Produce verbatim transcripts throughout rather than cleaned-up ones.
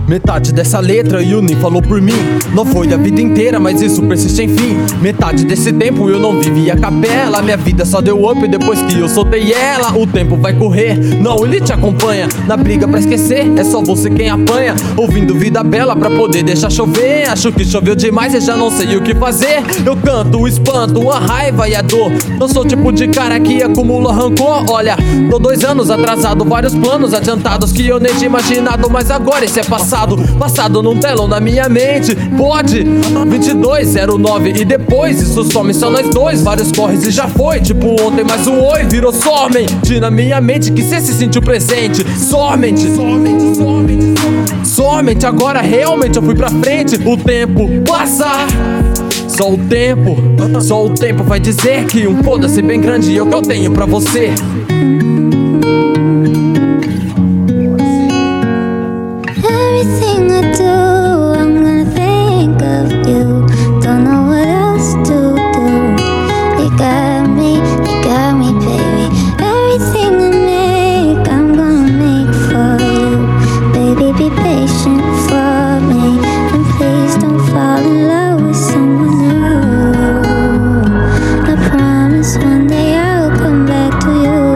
Metade dessa letra o nem falou por mim. Não foi a vida inteira, mas isso persiste enfim. Metade desse tempo eu não vivi a capela. Minha vida só deu up depois que eu soltei ela. O tempo vai correr, não, ele te acompanha. Na briga pra esquecer, é só você quem apanha. Ouvindo vida bela pra poder deixar chover. Acho que choveu demais e já não sei o que fazer. Eu canto o espanto, a raiva e a dor. Não sou o tipo de cara que acumula rancor. Olha, tô dois anos atrasado, vários planos adiantados que eu nem tinha imaginado. Mas agora esse é passado. Passado num telão na minha mente. Pode, vinte e dois, zero nove e depois isso some, só nós dois. Vários corres e já foi, tipo ontem, mas o oi virou somente na minha mente que cê se sentiu presente. Somente, somente, somente, somente agora realmente eu fui pra frente. O tempo passa, só o tempo, só o tempo vai dizer que um foda-se bem grande é o que eu tenho pra você. Everything I do, I'm gonna think of you. Don't know what else to do. You got me, you got me, baby. Everything I make, I'm gonna make for you. Baby, be patient for me, and please don't fall in love with someone new. I promise one day I'll come back to you.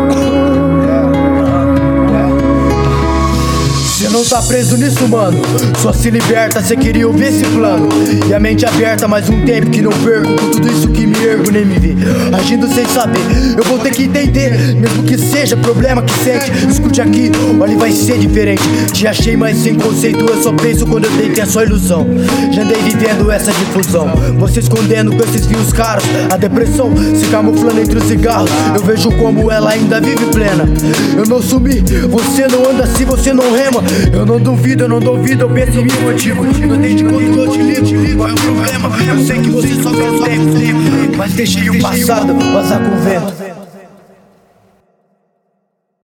Cê não tá preso nisso, mano. Só se liberta, cê queria ouvir esse plano. E a mente aberta, mais um tempo que não perco. Com tudo isso que me ergo, nem me vê agindo sem saber. Eu vou ter que entender, mesmo que seja problema que sente. Escute aqui, olha, vai ser diferente. Te achei mais sem conceito, eu só penso quando eu tenho que é só ilusão. Já andei vivendo essa difusão, você escondendo com esses fios caros. A depressão se camuflando entre os cigarros. Eu vejo como ela ainda vive plena. Eu não sumi, você não anda assim, você não rema. Eu não duvido, eu não duvido, eu penso em mim contigo. Não tem de quanto que eu te ligo, qual é o problema? Eu sei que você só quer tempo, mas deixei o passado vazar com o vento.